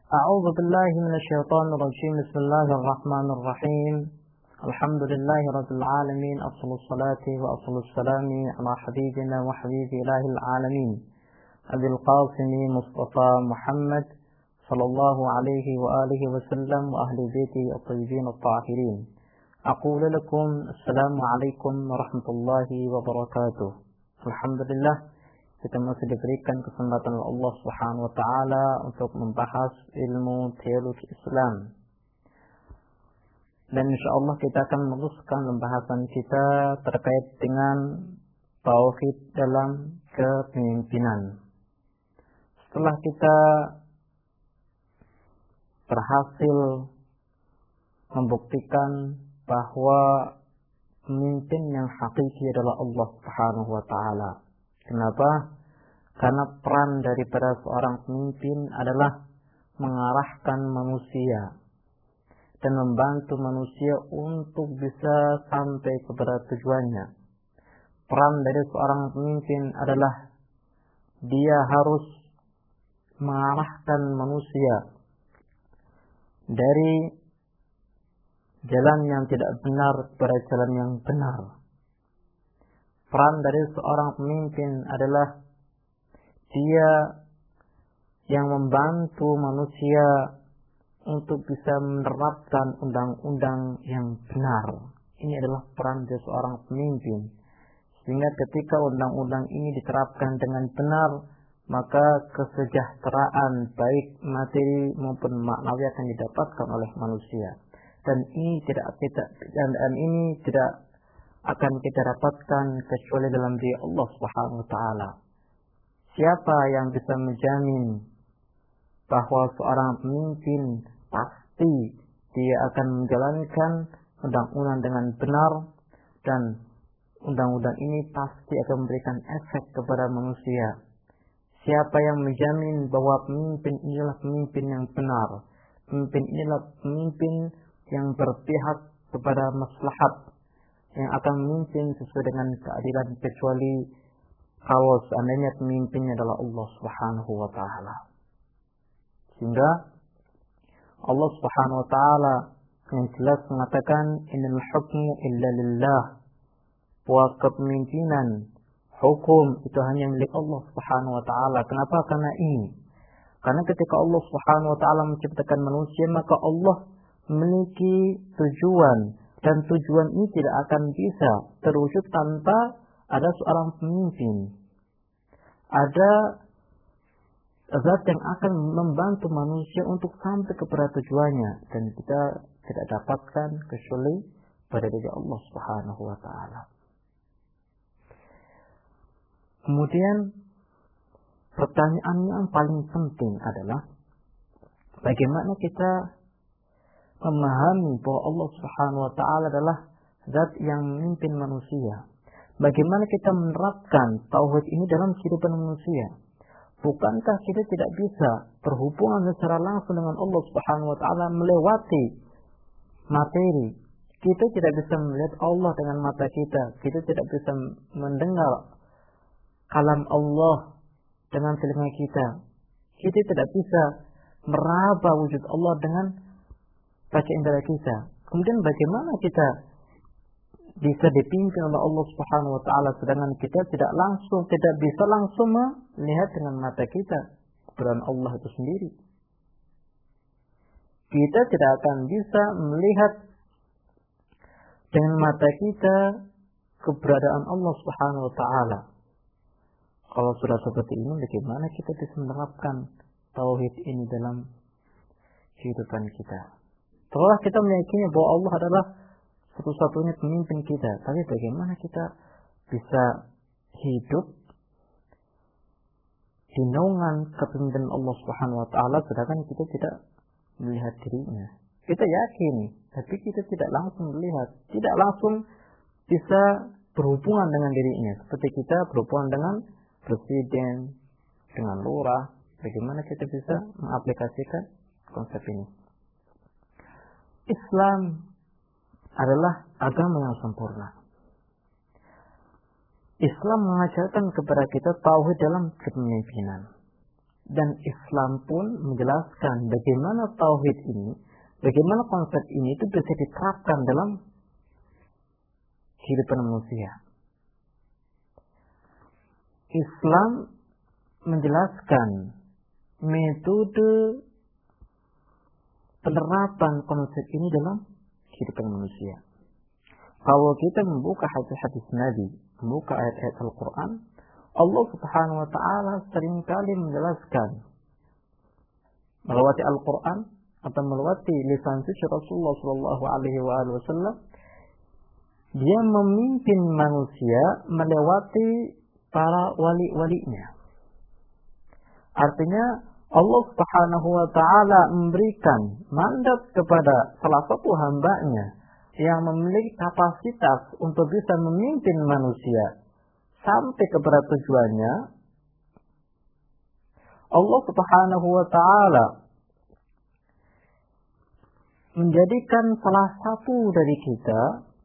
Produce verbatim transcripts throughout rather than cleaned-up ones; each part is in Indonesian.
أعوذ بالله من الشيطان الرجيم. بسم الله الرحمن الرحيم. الحمد لله رب العالمين، أفضل الصلاة وأفضل السلام على حبيبنا وحبيب إله العالمين أبي القاسم مصطفى محمد صلى الله عليه وآله وسلم وأهل بيته الطيبين الطاهرين. أقول لكم السلام عليكم ورحمة الله وبركاته. الحمد لله, kita masih diberikan kesempatan oleh Allah Subhanahu wa taala untuk membahas ilmu teologi Islam. Dan insyaallah kita akan meneruskan pembahasan kita terkait dengan tauhid dalam kepemimpinan. Setelah kita berhasil membuktikan bahwa pemimpin yang hakiki adalah Allah Subhanahu wa taala. Kenapa? Karena peran daripada seorang pemimpin adalah mengarahkan manusia dan membantu manusia untuk bisa sampai kepada tujuannya. Peran dari seorang pemimpin adalah dia harus mengarahkan manusia dari jalan yang tidak benar kepada jalan yang benar. Peran dari seorang pemimpin adalah dia yang membantu manusia untuk bisa menerapkan undang-undang yang benar. Ini adalah peran dari seorang pemimpin. Sehingga ketika undang-undang ini diterapkan dengan benar, maka kesejahteraan baik materi maupun maknawi akan didapatkan oleh manusia. Dan ini tidak tidak dan, dan ini tidak akan kita dapatkan kecuali dalam diri Allah Subhanahu wa taala. Siapa yang bisa menjamin bahwa seorang pemimpin pasti dia akan menjalankan undang-undang dengan benar dan undang-undang ini pasti akan memberikan efek kepada manusia? Siapa yang menjamin bahwa pemimpin inilah pemimpin yang benar? Pemimpin inilah pemimpin yang berpihak kepada maslahat, yang akan memimpin sesuai dengan keadilan, kecuali kalau seandainya pemimpinnya adalah Allah Subhanahu wa taala. Sehingga Allah Subhanahu wa taala yang jelas mengatakan innal hukmu illa lillah, bahwa kepemimpinan, hukum itu hanya milik Allah Subhanahu wa taala. Kenapa? Karena ini. Karena ketika Allah Subhanahu wa taala menciptakan manusia, maka Allah memiliki tujuan, dan tujuan ini tidak akan bisa terwujud tanpa ada seorang pemimpin. Ada zat yang akan membantu manusia untuk sampai kepada tujuannya, dan kita tidak dapatkan kecuali pada diri Allah Subhanahu wa taala. Kemudian pertanyaan yang paling penting adalah bagaimana kita memahami bahwa Allah Subhanahu wa taala adalah zat yang memimpin manusia. Bagaimana kita menerapkan tauhid ini dalam kehidupan manusia? Bukankah kita tidak bisa berhubungan secara langsung dengan Allah Subhanahu wa taala melewati materi? Kita tidak bisa melihat Allah dengan mata kita. Kita tidak bisa mendengar kalam Allah dengan telinga kita. Kita tidak bisa meraba wujud Allah dengan baca indera kita. Kemudian bagaimana kita bisa dipimpin oleh Allah Subhanahu wa taala sedangkan kita tidak langsung, tidak bisa langsung melihat dengan mata kita keberadaan Allah itu sendiri. Kita tidak akan bisa melihat dengan mata kita keberadaan Allah Subhanahu wa taala. Kalau sudah seperti ini, bagaimana kita bisa menerapkan tauhid ini dalam kehidupan kita? Setelah kita meyakini bahwa Allah adalah satu-satunya pemimpin kita, tapi bagaimana kita bisa hidup di naungan kepemimpinan Allah Subhanahu wa taala sedangkan kita tidak melihat dirinya? Kita yakin, tapi kita tidak langsung melihat, tidak langsung bisa berhubungan dengan dirinya. Seperti kita berhubungan dengan presiden, dengan lurah, bagaimana kita bisa mengaplikasikan konsep ini? Islam adalah agama yang sempurna. Islam mengajarkan kepada kita tauhid dalam kepemimpinan. dan Islam pun menjelaskan bagaimana tauhid ini, bagaimana konsep ini itu bisa diterapkan dalam kehidupan manusia. Islam menjelaskan metode penerapan konsep ini dalam kehidupan manusia. Kalau kita membuka hadis-hadis Nabi, membuka ayat-ayat Al-Quran, Allah Subhanahu wa Ta'ala seringkali menjelaskan melewati Al-Quran atau melewati lisan suci Rasulullah Shallallahu Alaihi Wasallam, dia memimpin manusia melewati para wali-walinya. Artinya Allah Subhanahu wa Ta'ala memberikan mandat kepada salah satu hambanya yang memiliki kapasitas untuk bisa memimpin manusia sampai kepada tujuannya. Allah Subhanahu wa Ta'ala menjadikan salah satu dari kita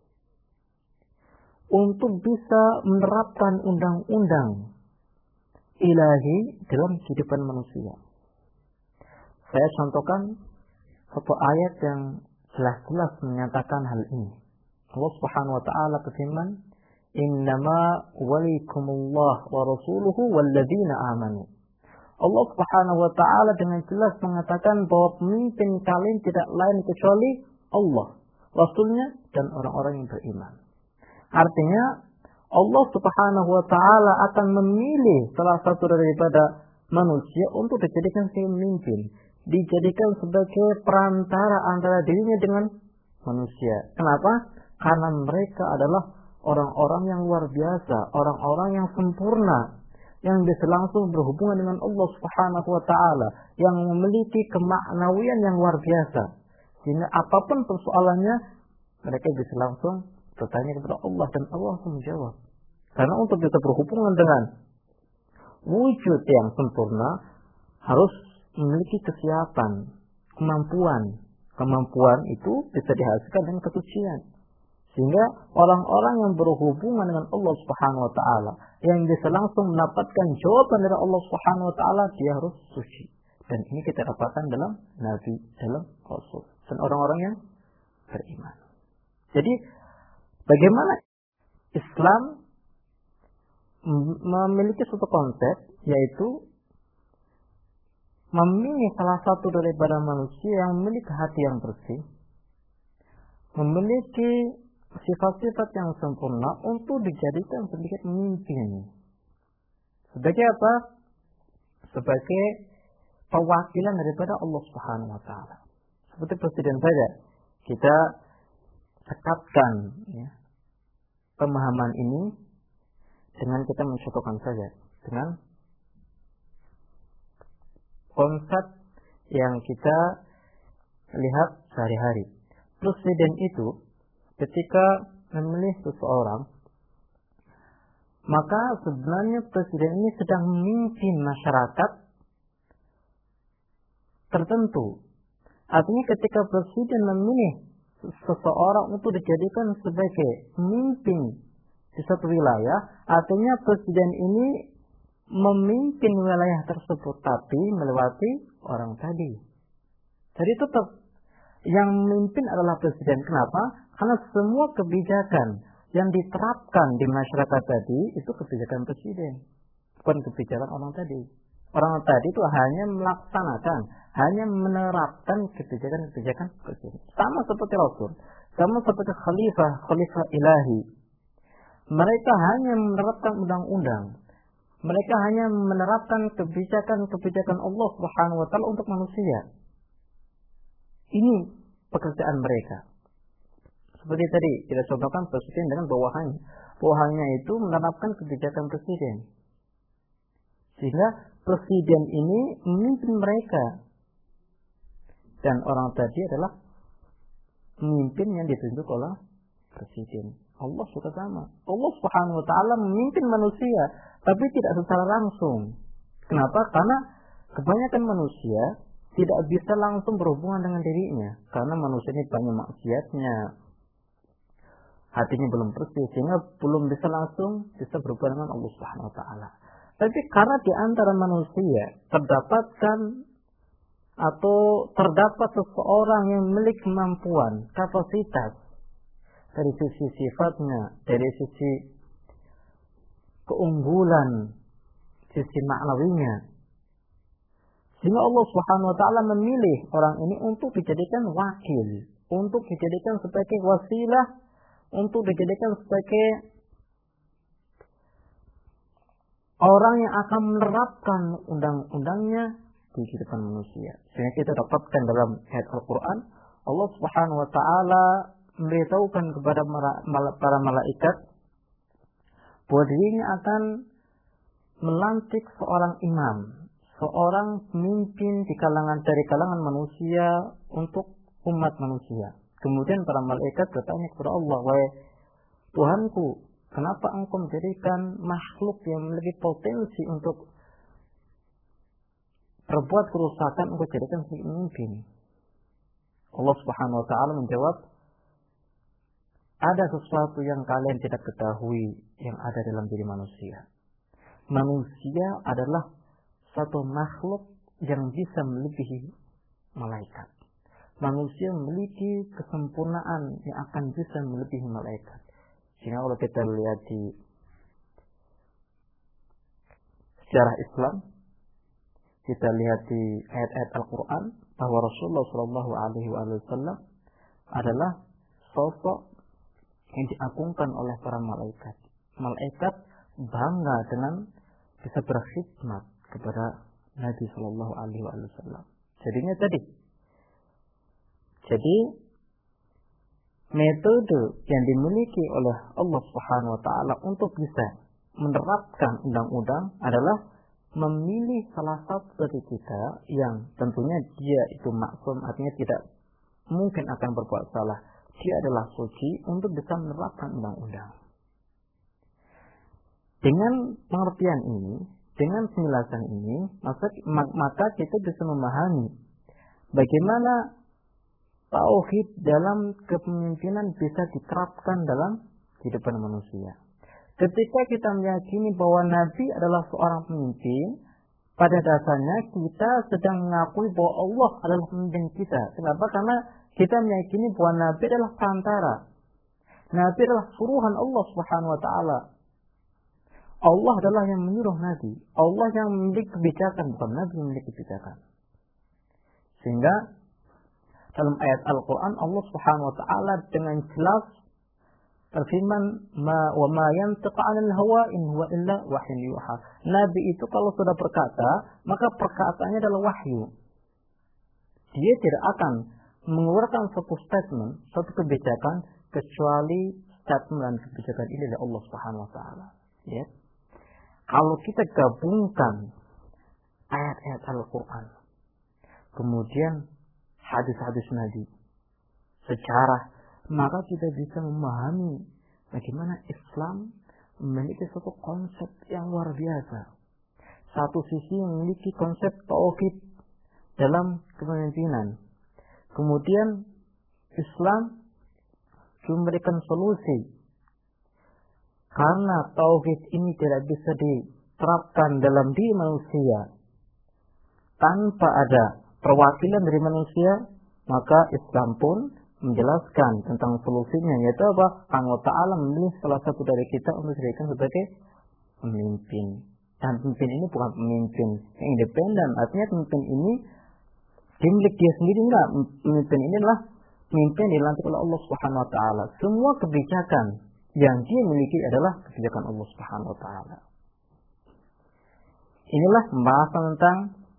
untuk bisa menerapkan undang-undang ilahi dalam kehidupan manusia. Saya contohkan satu ayat yang jelas-jelas menyatakan hal ini. Allah Subhanahu wa Ta'ala berfirman, "Innama walikumullah wa rasuluhu walladzina amanu." Allah Subhanahu wa Ta'ala dengan jelas mengatakan bahwa pemimpin kalian tidak lain kecuali Allah, Rasulnya, dan orang-orang yang beriman. Artinya Allah Subhanahu wa Ta'ala akan memilih salah satu daripada manusia untuk dijadikan sebagai pemimpin, dijadikan sebagai perantara antara dirinya dengan manusia. Kenapa? Karena mereka adalah orang-orang yang luar biasa, orang-orang yang sempurna, yang bisa langsung berhubungan dengan Allah Subhanahu wa Ta'ala, yang memiliki kemaknawian yang luar biasa. Sehingga apapun persoalannya, mereka bisa langsung bertanya kepada Allah dan Allah akan menjawab. Karena untuk bisa berhubungan dengan wujud yang sempurna harus memiliki kesiapan, kemampuan. Kemampuan itu bisa dihasilkan dengan kesucian. Sehingga orang-orang yang berhubungan dengan Allah Subhanahu wa Ta'ala, yang bisa langsung mendapatkan jawaban dari Allah Subhanahu wa Ta'ala, dia harus suci. Dan ini kita dapatkan dalam Nabi, dalam Rasul, dan orang-orang yang beriman. Jadi bagaimana Islam memiliki suatu konsep, yaitu memilih salah satu daripada manusia yang memiliki hati yang bersih, memiliki sifat-sifat yang sempurna untuk dijadikan sebagai pemimpin. Sebagai apa? Sebagai perwakilan daripada Allah Subhanahu wa Ta'ala. Seperti presiden saja, kita tekatkan ya, pemahaman ini dengan kita mencontohkan saja dengan konsep yang kita lihat sehari-hari. Presiden itu ketika memilih seseorang, maka sebenarnya presiden ini sedang memimpin masyarakat tertentu. Artinya ketika presiden memilih seseorang untuk dijadikan sebagai pemimpin di satu wilayah, artinya presiden ini memimpin wilayah tersebut, tapi melewati orang tadi. Jadi tetap yang memimpin adalah presiden. Kenapa? Karena semua kebijakan yang diterapkan di masyarakat tadi itu kebijakan presiden, bukan kebijakan orang tadi. Orang tadi itu hanya melaksanakan, hanya menerapkan kebijakan-kebijakan presiden. Sama seperti Rasul, sama seperti khalifah, khalifah ilahi. Mereka hanya menerapkan undang-undang. Mereka hanya menerapkan kebijakan-kebijakan Allah Subhanahu wa Ta'ala untuk manusia. Ini pekerjaan mereka. Seperti tadi kita contohkan presiden dengan bawahannya. Bawahannya itu menerapkan kebijakan presiden. Sehingga presiden ini memimpin mereka. Dan orang tadi adalah pemimpin yang ditunjuk oleh presiden. Allah juga sama. Allah Subhanahu wa Ta'ala memimpin manusia, tapi tidak secara langsung. Kenapa? Karena kebanyakan manusia tidak bisa langsung berhubungan dengan dirinya. Karena manusia ini banyak maksiatnya. Hatinya belum bersih, sehingga belum bisa langsung bisa berhubungan dengan Allah Subhanahu wa Ta'ala. Tapi karena di antara manusia terdapatkan atau terdapat seseorang yang memiliki kemampuan, kapasitas dari sisi sifatnya, dari sisi keunggulan, sisi maknawinya, sehingga Allah Subhanahu wa taala memilih orang ini untuk dijadikan wakil, untuk dijadikan sebagai wasilah, untuk dijadikan sebagai orang yang akan menerapkan undang-undangnya di kehidupan manusia. Sehingga kita dapatkan dalam ayat Al-Quran, Allah Subhanahu wa taala memberitahukan kepada para malaikat bahwa dirinya akan melantik seorang imam, seorang pemimpin di kalangan dari kalangan manusia untuk umat manusia. Kemudian para malaikat bertanya kepada Allah, "Wahai Tuhanku, kenapa engkau menjadikan makhluk yang memiliki potensi untuk berbuat kerusakan engkau jadikan sebagai pemimpin?" Allah Subhanahu wa taala menjawab, "Ada sesuatu yang kalian tidak ketahui yang ada dalam diri manusia. Manusia adalah satu makhluk yang bisa melebihi malaikat. Manusia memiliki kesempurnaan yang akan bisa melebihi malaikat." Sehingga kalau kita lihat di sejarah Islam, kita lihat di ayat-ayat Al-Quran bahwa Rasulullah Shallallahu Alaihi Wasallam adalah sosok yang diagungkan oleh para malaikat. Malaikat bangga dengan bisa berkhidmat kepada Nabi Shallallahu Alaihi Wasallam. Jadinya tadi, jadi metode yang dimiliki oleh Allah Subhanahu wa taala untuk bisa menerapkan undang-undang adalah memilih salah satu dari kita yang tentunya dia itu maksum, artinya tidak mungkin akan berbuat salah. Dia adalah suci untuk bisa menerapkan undang-undang. Dengan pengertian ini, dengan penjelasan ini, maka kita bisa memahami bagaimana tauhid dalam kepemimpinan bisa diterapkan dalam kehidupan manusia. Ketika kita meyakini bahwa Nabi adalah seorang pemimpin, pada dasarnya kita sedang mengakui bahwa Allah adalah pemimpin kita. Kenapa? Karena kita meyakini bahwa Nabi adalah perantara. Nabi adalah suruhan Allah Subhanahu wa taala. Allah adalah yang menyuruh Nabi. Allah yang memiliki kebijakan, bukan Nabi yang memiliki kebijakan. Sehingga dalam ayat Al-Quran Allah Subhanahu wa taala dengan jelas berfirman, "Ma wa ma yantiqu 'anil hawa in huwa illa wahyun yuha." Nabi itu kalau sudah berkata, maka perkataannya adalah wahyu. Dia tidak akan mengeluarkan satu statement, satu kebijakan kecuali statement dan kebijakan ini dari Allah Subhanahu wa taala. Ya. Kalau kita gabungkan ayat-ayat Al-Quran, kemudian hadis-hadis Nabi, sejarah, maka kita bisa memahami bagaimana Islam memiliki satu konsep yang luar biasa. Satu sisi memiliki konsep tauhid dalam kepemimpinan. Kemudian Islam memberikan solusi. Karena tauhid ini tidak bisa diterapkan dalam diri manusia tanpa ada perwakilan dari manusia, maka Islam pun menjelaskan tentang solusinya, yaitu apa? Allah Ta'ala memilih salah satu dari kita untuk dijadikan sebagai pemimpin. Dan pemimpin ini bukan pemimpin yang independen, artinya pemimpin ini dimiliki dia sendiri, enggak. Pemimpin ini adalah pemimpin yang dilantik oleh Allah Subhanahu wa taala. Semua kebijakan yang dia miliki adalah kebijakan Allah Subhanahu wa taala. Inilah pembahasan tentang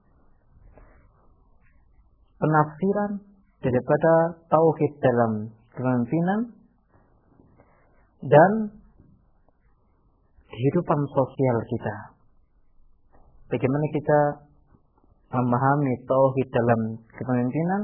penafsiran daripada tauhid dalam kepemimpinan dan kehidupan sosial kita. Bagaimana kita memahami tauhid dalam kepemimpinan,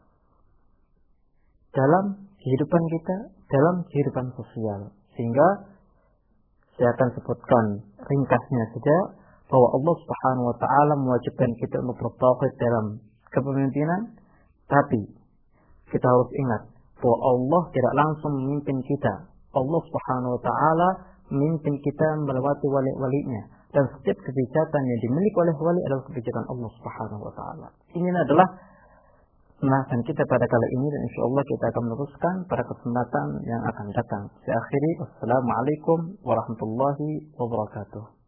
dalam kehidupan kita, dalam kehidupan sosial. Sehingga saya akan sebutkan ringkasnya saja bahwa Allah Subhanahu wa taala mewajibkan kita untuk bertauhid dalam kepemimpinan, tapi kita harus ingat bahwa Allah tidak langsung memimpin kita. Allah Subhanahu wa taala memimpin kita melewati wali-walinya, Dan setiap kebijakan yang dimiliki oleh wali adalah kebijakan Allah Subhanahu wa taala. Ini adalah pembahasan kita pada kali ini, dan insyaallah kita akan meneruskan pada kesempatan yang akan datang. Saya akhiri, wassalamualaikum warahmatullahi wabarakatuh.